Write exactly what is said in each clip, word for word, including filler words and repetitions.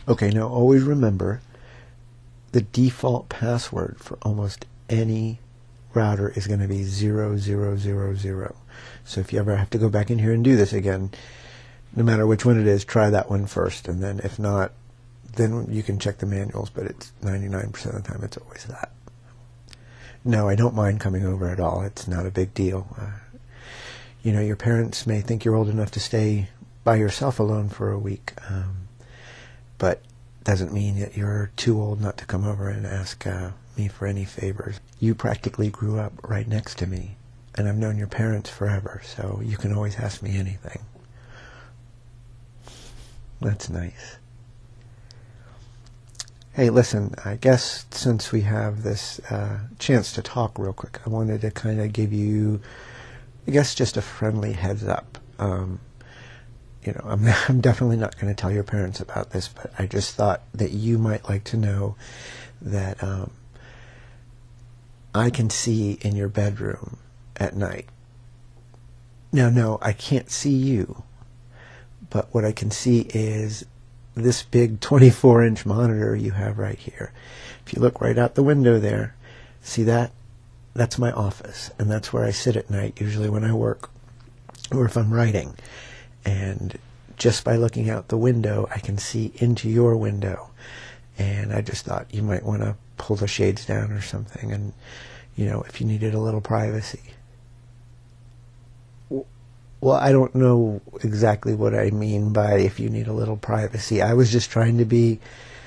Okay, now always remember the default password for almost any router is going to be zero zero zero zero. So if you ever have to go back in here and do this again, no matter which one it is, try that one first, and then if not, then you can check the manuals, but it's ninety-nine percent of the time it's always that. No, I don't mind coming over at all. It's not a big deal. Uh, you know, your parents may think you're old enough to stay by yourself alone for a week, um, but doesn't mean that you're too old not to come over and ask uh, me for any favors. You practically grew up right next to me, and I've known your parents forever, so you can always ask me anything. That's nice. Hey, listen, I guess since we have this uh, chance to talk real quick, I wanted to kind of give you, I guess, just a friendly heads up. Um, you know, I'm, I'm definitely not going to tell your parents about this, but I just thought that you might like to know that um, I can see in your bedroom at night. Now, no, I can't see you, but what I can see is this big twenty-four inch monitor you have right here. If you look right out the window there, see that? That's my office, and that's where I sit at night, usually when I work or if I'm writing. And just by looking out the window, I can see into your window. And I just thought you might want to pull the shades down or something, and, you know, if you needed a little privacy. Well, I don't know exactly what I mean by if you need a little privacy. I was just trying to be...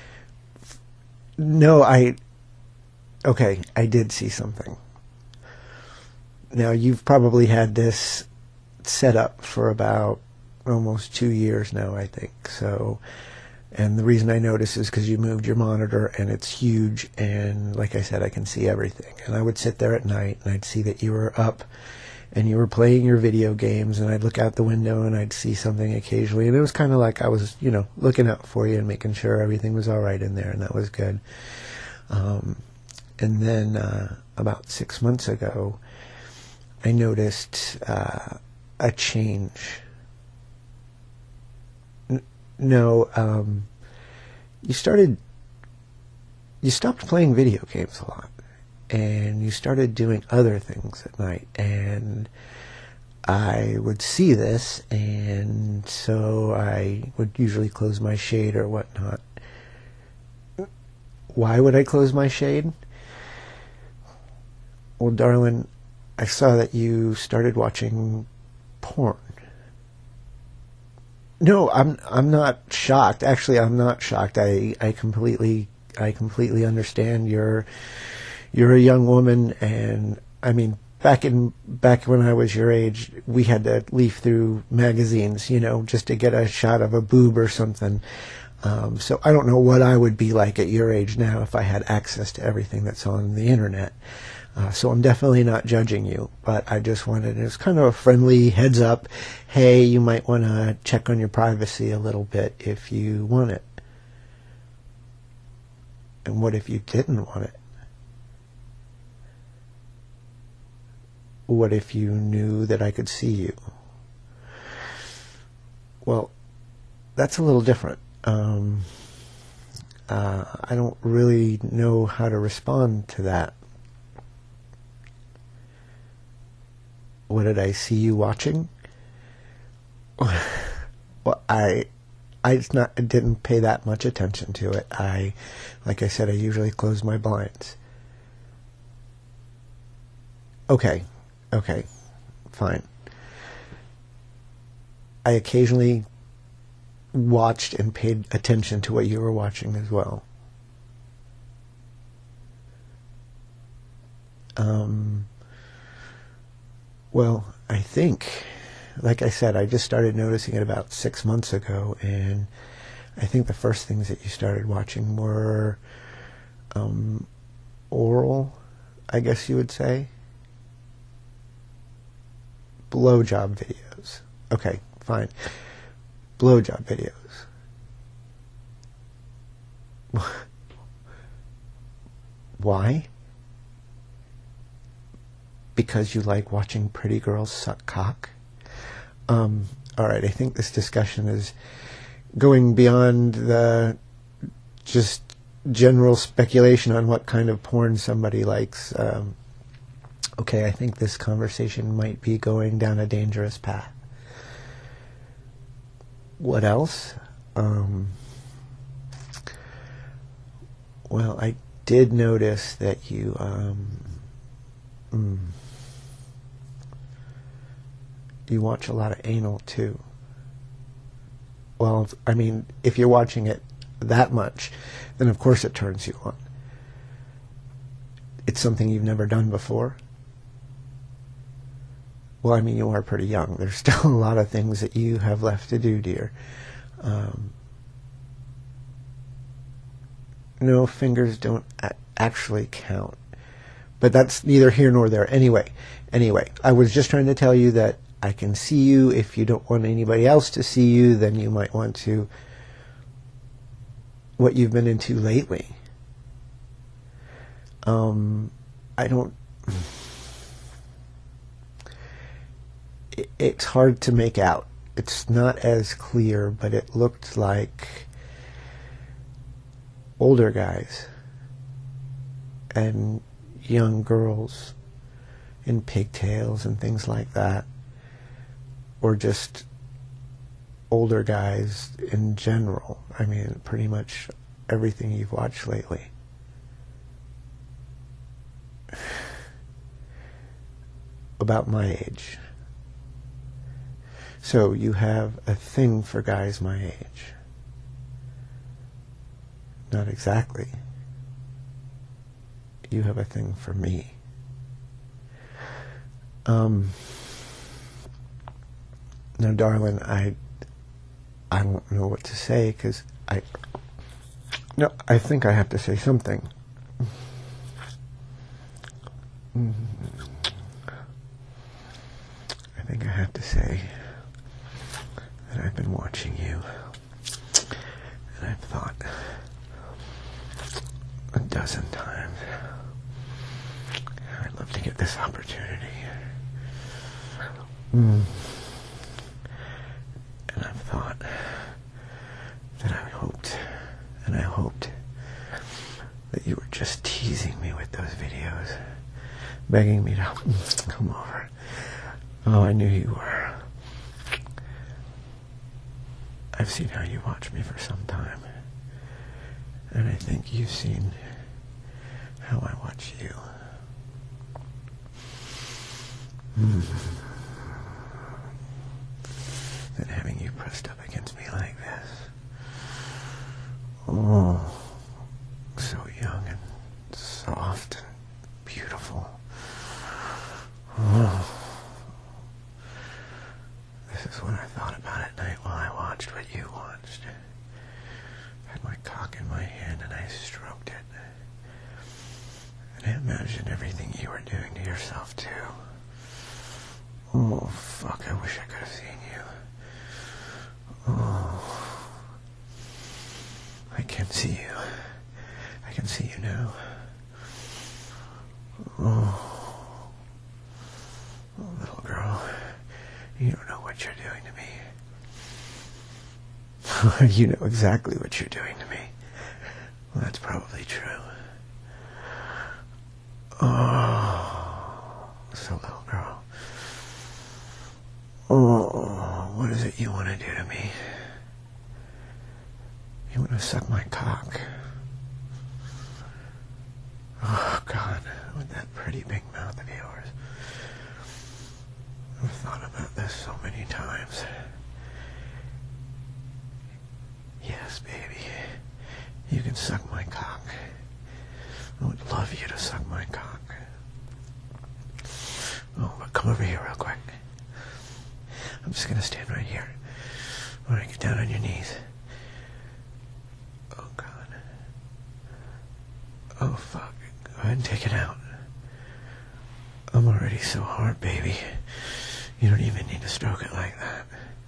No, I... Okay, I did see something. Now, you've probably had this set up for about almost two years now, I think. So, and the reason I noticed is because you moved your monitor, and it's huge, and like I said, I can see everything. And I would sit there at night, and I'd see that you were up, and you were playing your video games, and I'd look out the window and I'd see something occasionally, and it was kind of like I was, you know, looking out for you and making sure everything was all right in there, and that was good. Um, and then uh, about six months ago, I noticed uh, a change. N- no, um, you started, you stopped playing video games a lot. And you started doing other things at night, and I would see this, and so I would usually close my shade or whatnot. Why would I close my shade? Well, darling, I saw that you started watching porn. No, I'm I'm not shocked. Actually, I'm not shocked. I I completely I completely understand your. You're a young woman, and I mean, back in back when I was your age, we had to leaf through magazines, you know, just to get a shot of a boob or something. Um, so I don't know what I would be like at your age now if I had access to everything that's on the internet. Uh, so I'm definitely not judging you, but I just wanted, it was kind of a friendly heads up. Hey, you might want to check on your privacy a little bit if you want it. And what if you didn't want it? What if you knew that I could see you? Well, that's a little different. Um, uh, I don't really know how to respond to that. What did I see you watching? Well, I, I just not I didn't pay that much attention to it. I, like I said, I usually close my blinds. Okay. Okay, fine. I occasionally watched and paid attention to what you were watching as well. Um, well, I think, like I said, I just started noticing it about six months ago, and I think the first things that you started watching were um, oral, I guess you would say. Blowjob videos. Okay, fine. Blowjob videos. Why? Because you like watching pretty girls suck cock? Um, alright, I think this discussion is going beyond the just general speculation on what kind of porn somebody likes. Um, okay, I think this conversation might be going down a dangerous path. What else? Um, well, I did notice that you um, mm, you watch a lot of anal too. Well, I mean, if you're watching it that much, then of course it turns you on. It's something you've never done before. Well, I mean, you are pretty young. There's still a lot of things that you have left to do, dear. Um, no, fingers don't a- actually count. But that's neither here nor there. Anyway, anyway, I was just trying to tell you that I can see you. If you don't want anybody else to see you, then you might want to, what you've been into lately. Um, I don't... It's hard to make out. It's not as clear, but it looked like older guys and young girls in pigtails and things like that, or just older guys in general. I mean, pretty much everything you've watched lately. About my age. So you have a thing for guys my age. Not exactly. You have a thing for me. Um, now, darling, I I don't know what to say, because I no, I think I have to say something. I think I have to say that I've been watching you, and I've thought a dozen times, I'd love to get this opportunity. Mm. And I've thought that I hoped, and I hoped that you were just teasing me with those videos, begging me to come over. Oh, I knew you were. I've seen how you watch me for some time, and I think you've seen how I watch you. Mm. And having you pressed up against me like this, oh, so young and soft and beautiful. Oh. This is what I thought about at night while I watched what you watched. I had my cock in my hand and I stroked it. And I imagined everything you were doing to yourself too. Oh, fuck, I wish I could have seen you. Oh. I can see you. I can see you now. Oh. Oh, little girl. You don't know what you're doing to me. You know exactly what you're doing to me. Well, that's probably true. Oh, so little girl. Oh, what is it you want to do to me? You want to suck my cock? Oh, God, with that pretty big mouth of yours. I've thought about this so many times. Yes, baby. You can suck my cock. I would love you to suck my cock. Oh, but come over here real quick. I'm just going to stand right here. I want to get down on your knees. Oh, God. Oh, fuck. Go ahead and take it out. I'm already so hard, baby. You don't even need to stroke it like that.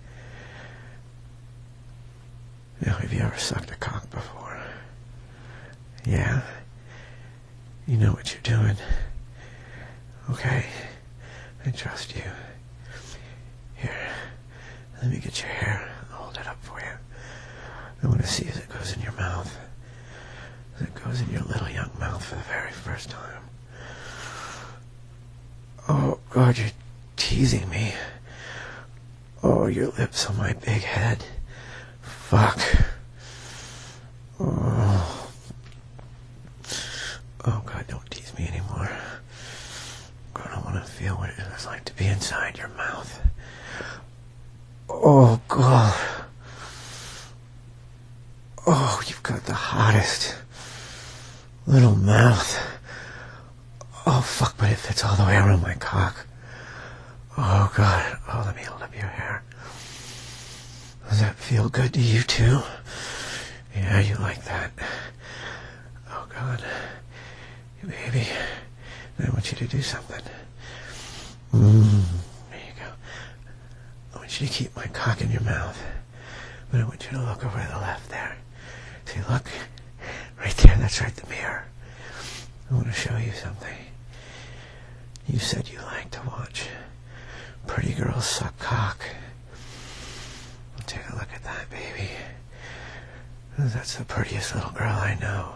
Now, have you ever sucked a cock before? Yeah? You know what you're doing. Okay. I trust you. Here. Let me get your hair. I'll hold it up for you. I want to see as it goes in your mouth. it goes in your little young mouth for the very first time. Oh, God, you're teasing me. Oh, your lips on my big head. Fuck. Oh. Oh, God, don't tease me anymore. God, I want to feel what it is like to be inside your mouth. Oh, God. Oh, you've got the hottest little mouth. Oh, fuck, but it fits all the way around my cock. Oh, God. Oh, let me hold up your hair. Does that feel good to you, too? Yeah, you like that. Oh, God. Baby, I want you to do something. Mm, there you go. I want you to keep my cock in your mouth. But I want you to look over to the left there. See, look. Right there, that's right, the mirror. I want to show you something. You said you like to watch pretty girls suck cock. Well, take a look at that, baby. That's the prettiest little girl I know.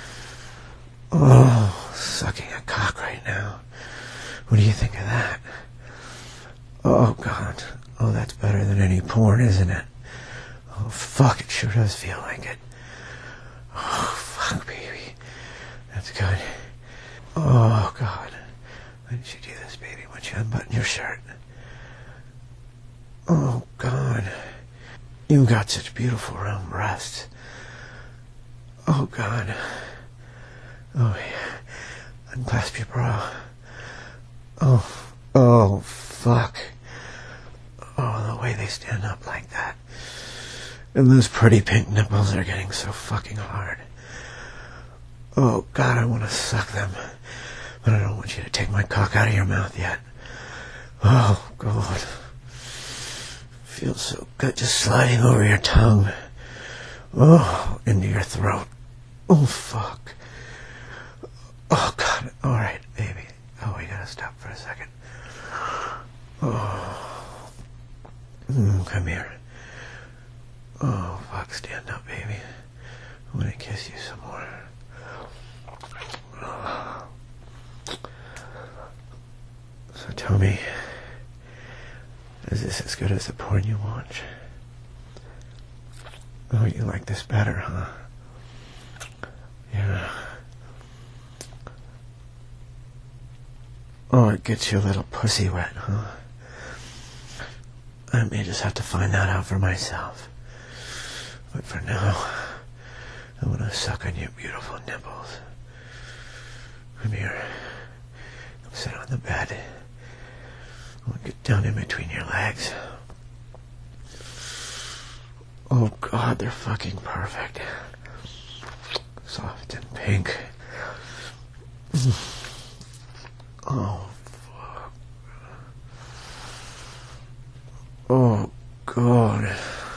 Oh, sucking a cock right now. What do you think of that? Oh, God. Oh, that's better than any porn, isn't it? Oh, fuck, it sure does feel like it. Oh, fuck, baby. That's good. Oh, God. Why didn't you do this, baby? Why don't you unbutton your shirt? Oh, God. You've got such beautiful round breasts. Oh, God. Oh, yeah. Unclasp your bra. Oh, oh, fuck. Oh, the way they stand up like that. And those pretty pink nipples are getting so fucking hard. Oh, God, I want to suck them. But I don't want you to take my cock out of your mouth yet. Oh, God. Feels so good just sliding over your tongue. Oh, into your throat. Oh, fuck. Oh, God. All right, baby. Oh, we gotta stop for a second. Oh. Mm, come here. Oh, fuck. Stand up, baby. I want to kiss you some more. Oh. So tell me, is this as good as the porn you watch? Oh, you like this better, huh? Yeah. Oh, it gets your little pussy wet, huh? I may just have to find that out for myself. But for now, I want to suck on your beautiful nipples. Come here. Come sit on the bed. I want to get down in between your legs. Oh, God, they're fucking perfect. Soft and pink. Oh, fuck. Oh, God.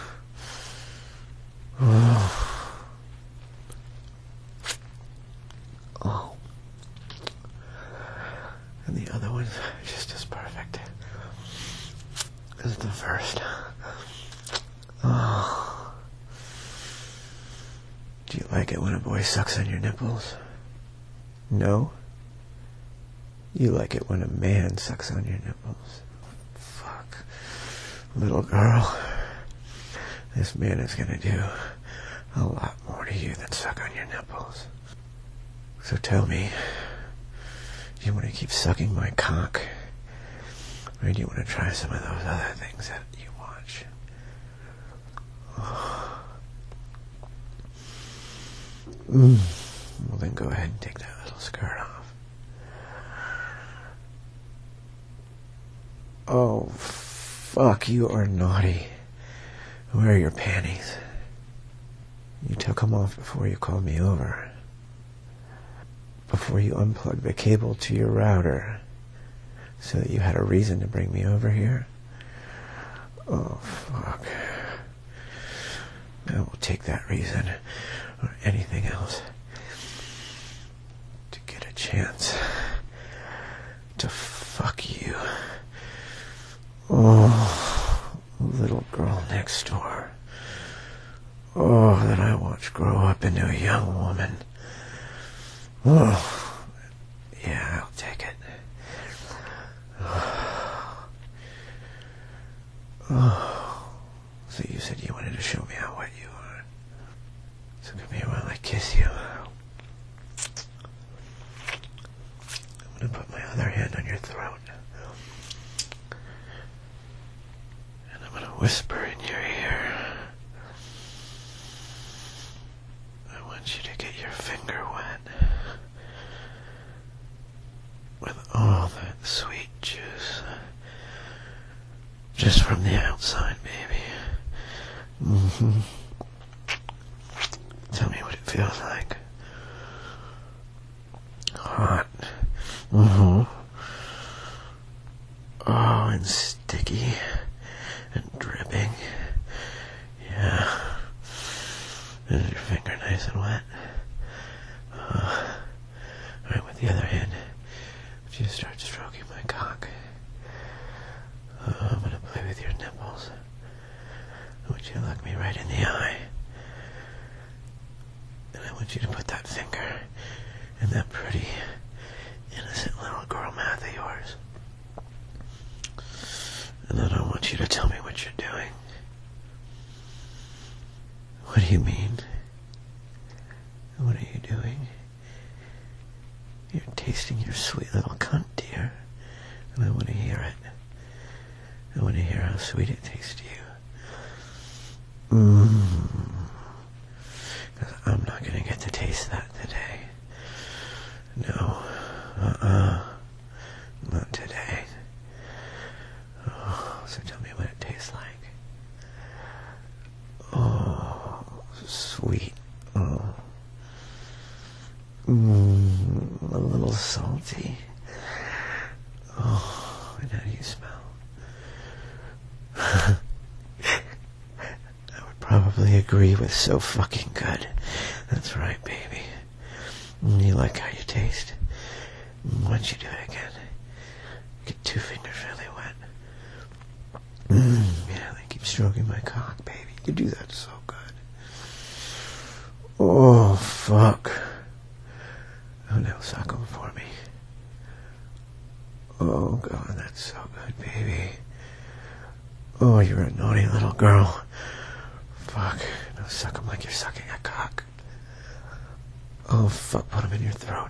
Oh. Oh. And the other one's just as perfect as the first. Oh. Do you like it when a boy sucks on your nipples? No? You like it when a man sucks on your nipples? Fuck. Little girl, this man is gonna do a lot more to you than suck on your nipples. So tell me, do you want to keep sucking my cock? Or do you want to try some of those other things that you watch? Oh. Mm. Well, then go ahead and take that little skirt off. Oh, fuck, you are naughty. Where are your panties? You took them off before you called me over. Before you unplugged the cable to your router. So that you had a reason to bring me over here. Oh, fuck. I will take that reason, or anything else, to get a chance to fuck you. Oh, little girl next door. Oh, that I watched grow up into a young woman. Oh, yeah, I'll take it. Oh, so you said you wanted to show me how wet you are. So come here while I kiss you. I'm going to put my other hand on your throat. And I'm going to whisper in your ear. I want you to get your finger wet with all that sweet juice. Just from the outside, baby. Mm-hmm. Tell me what it feels like. Hot. Mm-hmm. Oh, and sticky. And dripping. Yeah. Is your finger nice and wet? Uh, Alright, with the other hand, would you start stroking my cock? Uh, I'm going to play with your nipples. I want you to look me right in the eye. And I want you to put that finger in that pretty, innocent little girl mouth of yours. And then I want you to tell me what you're doing. What do you mean? What are you doing? You're tasting your sweet little cunt, dear. And I want to hear it. I want to hear how sweet it tastes to you. Mmm. Because I'm not going to get to taste that today. No. Uh-uh. Not today. Oh, so tell me what it tastes like. Oh, sweet. Oh. Mmm. A little salty. Oh, and how do you smell? I would probably agree with so fucking good. That's right, baby. You like how you taste? Why don't you do it again? Get two fingers really wet. Mm, yeah, they keep stroking my cock, baby. You do that so good. Oh, fuck. Oh, now suck them for me. Oh, God, that's so good, baby. Oh, you're a naughty little girl. Fuck. Now suck them like you're sucking a cock. Oh, fuck. Put them in your throat.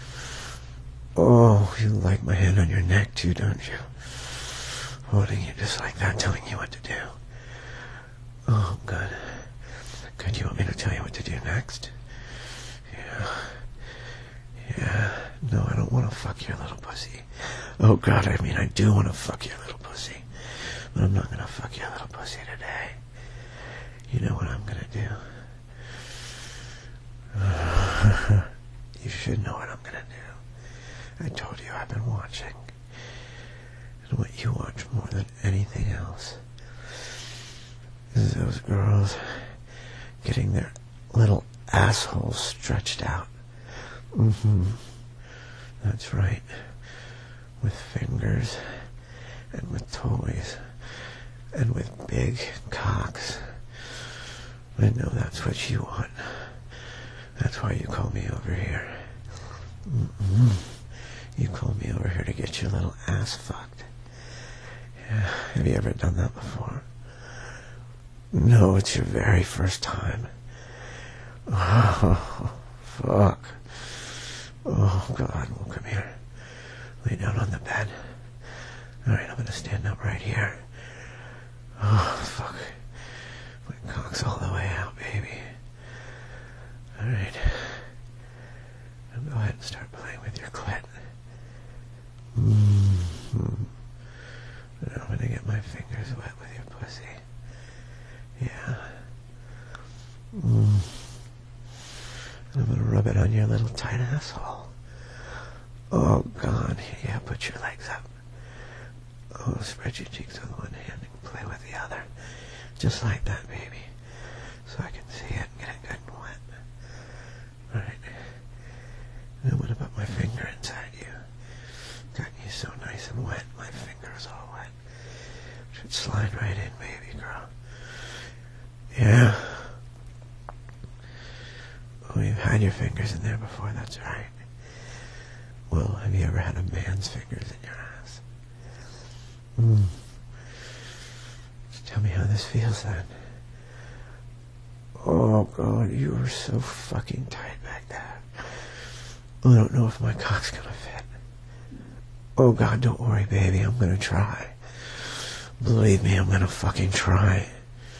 Oh, you like my hand on your neck, too, don't you? Holding you just like that, telling you what to do. Oh, good. Good, you want me to tell you what to do next? Yeah. Yeah. No, I don't want to fuck your little pussy. Oh, God, I mean, I do want to fuck your little pussy. But I'm not going to fuck your little pussy today. You know what I'm going to do? Uh, you should know what I'm going to do. I told you I've been watching. And what you watch more than anything else is those girls getting their little assholes stretched out. Mm-hmm. That's right. With fingers and with toys and with big cocks. I know that's what you want. That's why you call me over here. Mm-mm. You called me over here to get your little ass fucked. Yeah. Have you ever done that before? No, it's your very first time. Oh, fuck. Oh, God. Well, come here. Lay down on the bed. Alright, I'm gonna stand up right here. Oh, fuck. My cock's all the way out, baby. Alright. Now go ahead and start playing with your clit. Mm-hmm. Now I'm gonna get my fingers wet with your pussy. Yeah. Mm. And I'm gonna rub it on your little tight asshole. Oh, God. Yeah, put your legs up. Oh, spread your cheeks with one hand and play with the other. Just like that, baby. So I can see it and get it good and wet. Alright. And I'm gonna put my finger inside you. Got you so nice and wet. My finger's all wet. Should slide right in, baby girl. Yeah. Oh, you've had your fingers in there before, that's right. Well, have you ever had a man's fingers in your ass? Mm. Tell me how this feels then. Oh, God, you were so fucking tight back there. I don't know if my cock's gonna fit. Oh, God, don't worry, baby. I'm gonna try. Believe me, I'm gonna fucking try.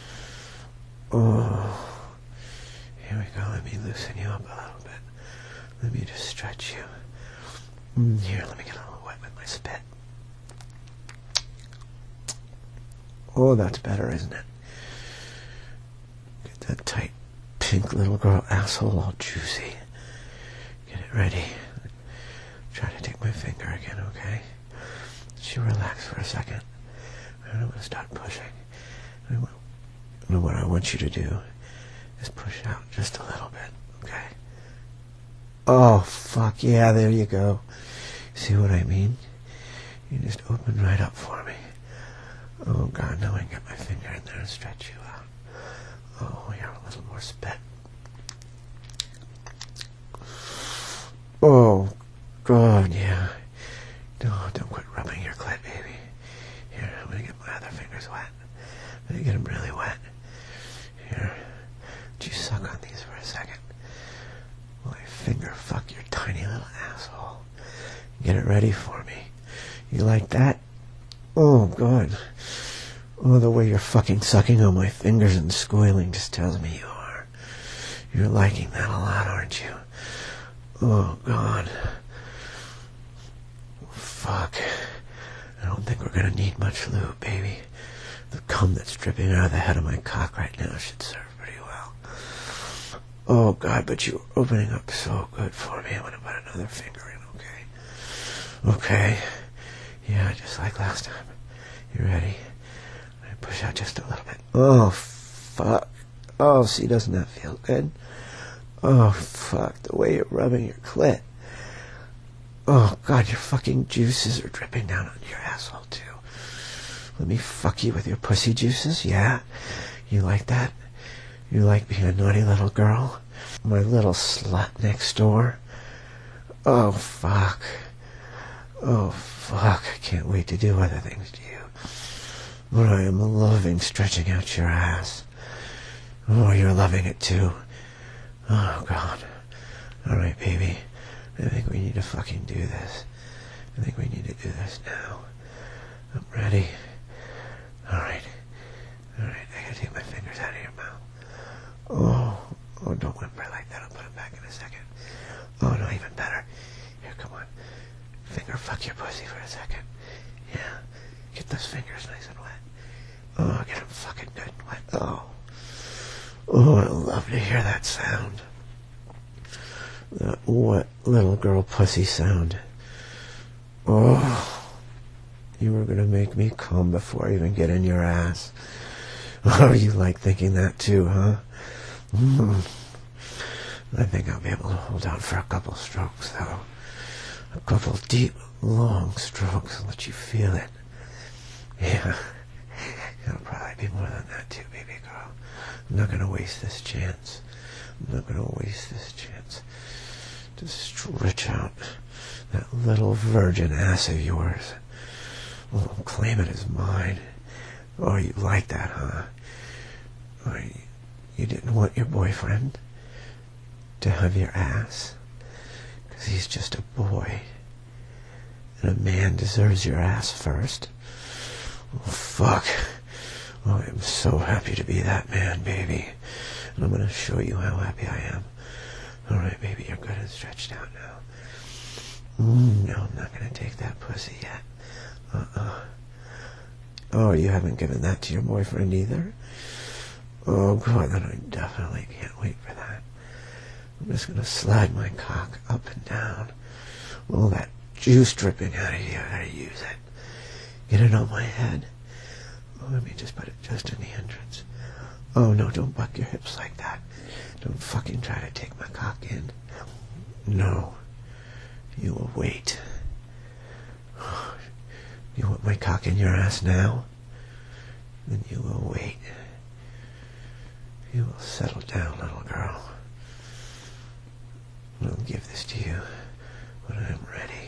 Oh. Here we go. Let me loosen you up a little bit. Let me just stretch you. Mm, here, let me get a little wet with my spit. Oh, that's better, isn't it? Get that tight, pink little girl asshole all juicy. Get it ready. Try to take my finger again, okay? Just you relax for a second. I'm going to start pushing. And what I want you to do is push out just a little bit, okay? Oh, fuck, yeah, there you go. See what I mean? You just open right up for me. Oh, God, now I can get my finger in there and stretch you out. Oh, you're a little more spit. Oh, God, yeah. No, don't quit rubbing your clit, baby. Here, I'm going to get my other fingers wet. I'm going to get them really wet. Here, would you suck on these for a second? While I finger fuck your tiny little asshole. Get it ready for me. You like that? Oh, God. Oh, the way you're fucking sucking on my fingers and squealing just tells me you are. You're liking that a lot, aren't you? Oh, God. Fuck. I don't think we're gonna need much lube, baby. The cum that's dripping out of the head of my cock right now should serve pretty well. Oh, God, but you're opening up so good for me. I'm gonna put another finger in, okay? Okay. Yeah, just like last time. You ready? I'm gonna push out just a little bit. Oh, fuck. Oh, see, doesn't that feel good? Oh, fuck, the way you're rubbing your clit. Oh, God, your fucking juices are dripping down on your asshole, too. Let me fuck you with your pussy juices, yeah? You like that? You like being a naughty little girl? My little slut next door? Oh, fuck. Oh, fuck, I can't wait to do other things to you. But I am loving stretching out your ass. Oh, you're loving it, too. Oh, God. Alright, baby. I think we need to fucking do this. I think we need to do this now. I'm ready. Alright. Alright, I gotta take my fingers out of your mouth. Oh, oh, don't whimper like that. I'll put them back in a second. Oh, no, even better. Here, come on. Finger fuck your pussy for a second. Yeah. Get those fingers nice and wet. Oh, get them fucking good and wet. Oh. Oh, I love to hear that sound. That wet little girl pussy sound. Oh. You were gonna make me come before I even get in your ass. Oh, you like thinking that too, huh? Mm. I think I'll be able to hold out for a couple strokes, though. A couple deep, long strokes and let you feel it. Yeah. It'll probably be more than that too, baby girl. I'm not gonna waste this chance. I'm not gonna waste this chance to stretch out that little virgin ass of yours. Well, claim it as mine. Oh, you like that, huh? Oh, you, you didn't want your boyfriend to have your ass? Because he's just a boy. And a man deserves your ass first. Oh, fuck. Oh, I'm so happy to be that man, baby. And I'm going to show you how happy I am. Alright, baby, you're good and stretched out now. Mm, no, I'm not going to take that pussy yet. Uh-uh. Oh, you haven't given that to your boyfriend either? Oh, God, then I definitely can't wait for that. I'm just going to slide my cock up and down. All that juice dripping out of you, I gotta use it. Get it on my head. Oh, let me just put it just in the entrance. Oh, no, don't buck your hips like that. Don't fucking try to take my cock in. No. You will wait. You want my cock in your ass now? Then you will wait. You will settle down, little girl. I'll give this to you when I am ready.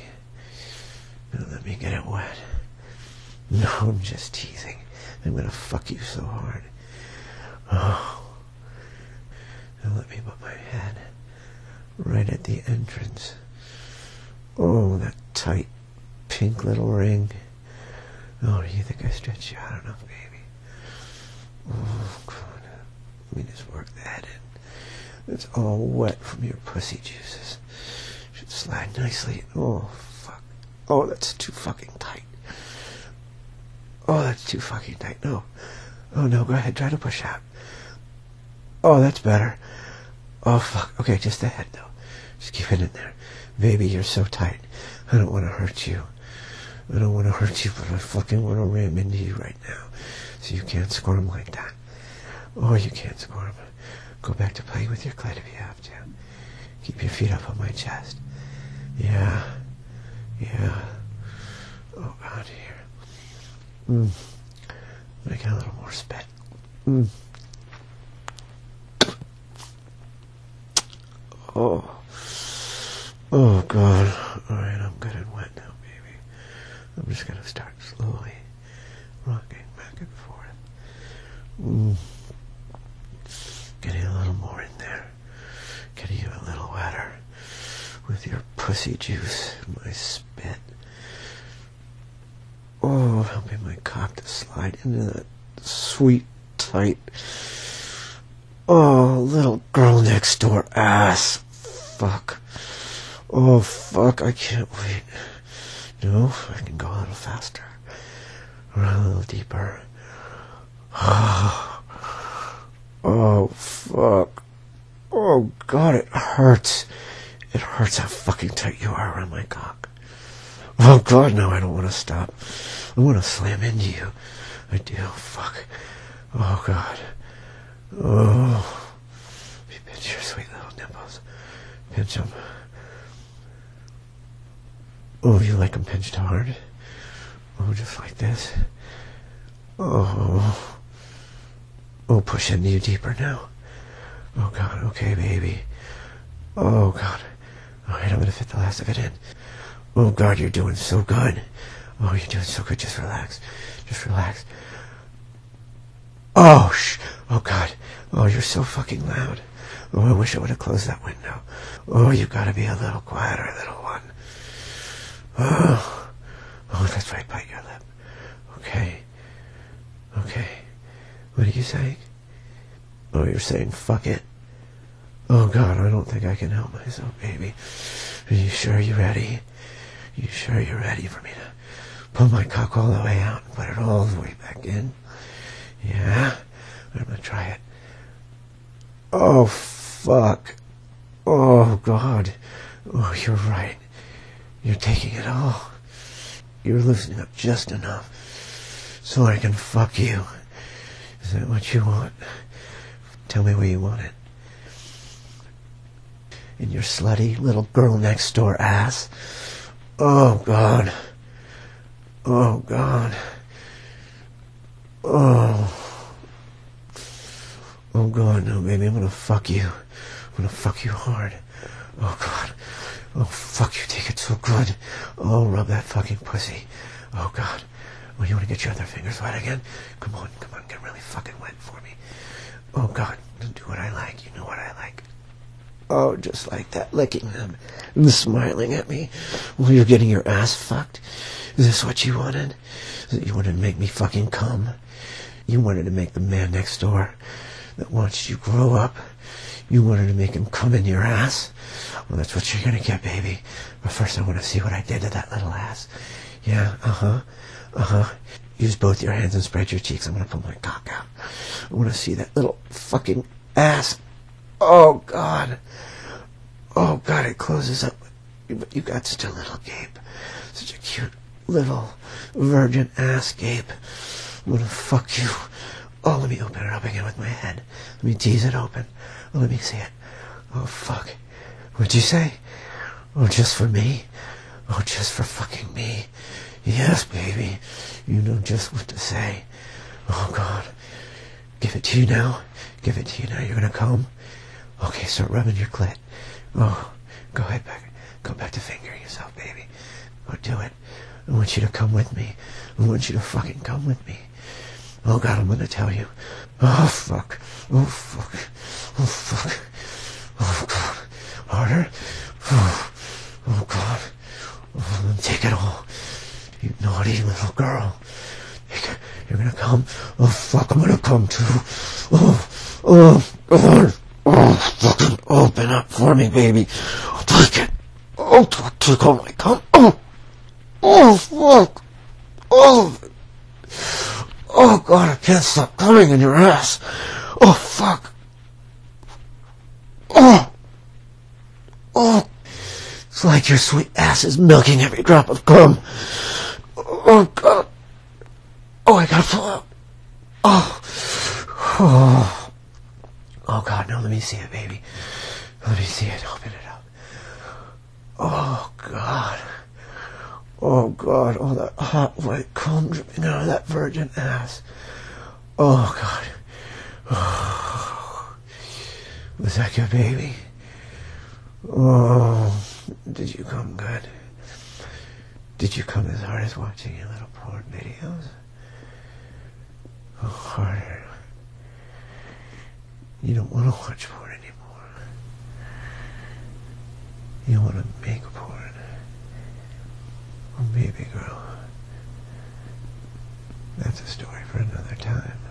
I'm just teasing. I'm gonna fuck you so hard. Oh. Now let me put my head right at the entrance. Oh, that tight pink little ring. Oh, do you think I stretched you out enough, baby? Oh, God. Let me just work the head in. It's all wet from your pussy juices. Should slide nicely. Oh, fuck. Oh, that's too fucking tight. Oh, that's too fucking tight. No. Oh, no, go ahead. Try to push out. Oh, that's better. Oh, fuck. Okay, just the head, though. Just keep it in there. Baby, you're so tight. I don't want to hurt you. I don't want to hurt you, but I fucking want to ram into you right now. So you can't squirm like that. Oh, you can't squirm. Go back to play with your clit if you have to. Keep your feet up on my chest. Yeah. Yeah. Oh, God, here. Mm. Make a little more spit. Mm. Oh. Oh, God. Alright, I'm good and wet now, baby. I'm just gonna start slowly rocking back and forth. Mm. Getting a little more in there. Getting you a little wetter. With your pussy juice and my spit. Oh, helping my cock to slide into that sweet, tight, oh, little girl next door ass. Fuck. Oh, fuck, I can't wait. No, I can go a little faster. Or a little deeper. Oh, oh, fuck. Oh, God, it hurts. It hurts how fucking tight you are around my cock. Oh, God, no, I don't want to stop. I want to slam into you. I do, fuck. Oh, God. Oh. Pinch your sweet little nipples. Pinch them. Oh, you like them pinched hard? Oh, just like this. Oh. Oh, push into you deeper now. Oh, God, okay, baby. Oh, God. Alright, I'm going to fit the last of it in. Oh, God, you're doing so good. Oh, you're doing so good. Just relax. Just relax. Oh, shh. Oh, God. Oh, you're so fucking loud. Oh, I wish I would have closed that window. Oh, you've got to be a little quieter, little one. Oh. Oh, that's right. Bite your lip. Okay. Okay. What are you saying? Oh, you're saying fuck it. Oh, God, I don't think I can help myself, baby. Are you sure you're ready? You sure you're ready for me to pull my cock all the way out and put it all the way back in? Yeah? I'm gonna try it. Oh, fuck. Oh, God. Oh, you're right. You're taking it all. You're loosening up just enough so I can fuck you. Is that what you want? Tell me where you want it. In your slutty little girl next door ass. Oh, God. Oh, God. Oh. Oh, God, no, baby, I'm gonna fuck you. I'm gonna fuck you hard. Oh, God. Oh, fuck, you take it so good. Oh, rub that fucking pussy. Oh, God. Oh, you wanna get your other fingers wet again? Come on, come on, get really fucking wet for me. Oh, God, do what I like. You know what I like. Oh, just like that, licking them and smiling at me while you're getting your ass fucked. Is this what you wanted? Is it you wanted to make me fucking come? You wanted to make the man next door that watched you grow up. You wanted to make him come in your ass. Well, that's what you're gonna get, baby. But first I want to see what I did to that little ass. Yeah, uh-huh, uh-huh. Use both your hands and spread your cheeks. I'm gonna pull my cock out. I want to see that little fucking ass. Oh, God. Oh, God, it closes up. But you got such a little gape. Such a cute little virgin ass gape. I'm gonna fuck you. Oh, let me open it up again with my head. Let me tease it open. Oh, let me see it. Oh, fuck. What'd you say? Oh, just for me? Oh, just for fucking me? Yes, baby. You know just what to say. Oh, God. Give it to you now. Give it to you now. You're gonna come? Okay, start rubbing your clit. Oh, go ahead back. Go back to fingering yourself, baby. Oh, do it. I want you to come with me. I want you to fucking come with me. Oh God, I'm gonna tell you. Oh fuck. Oh fuck. Oh fuck. Oh God. Harder. Oh, oh God. Oh, take it all. You naughty little girl. You're gonna come. Oh fuck, I'm gonna come too. Oh, oh, God. Oh, fucking open up for me, baby. Take it. Oh, take all my cum. Oh, oh, fuck. Oh, oh God, I can't stop coming in your ass. Oh fuck. Oh, oh. It's like your sweet ass is milking every drop of cum. Oh God. Oh, I gotta pull out. Oh. Oh. Oh God, no, let me see it, baby. Let me see it. Open it up. Oh God. Oh God. Oh, that hot white cum dripping out of that virgin ass. Oh God. Oh. Was that your baby? Oh. Did you come good? Did you come as hard as watching your little porn videos? Oh, harder. You don't want to watch porn anymore. You want to make porn. Oh, baby girl. That's a story for another time.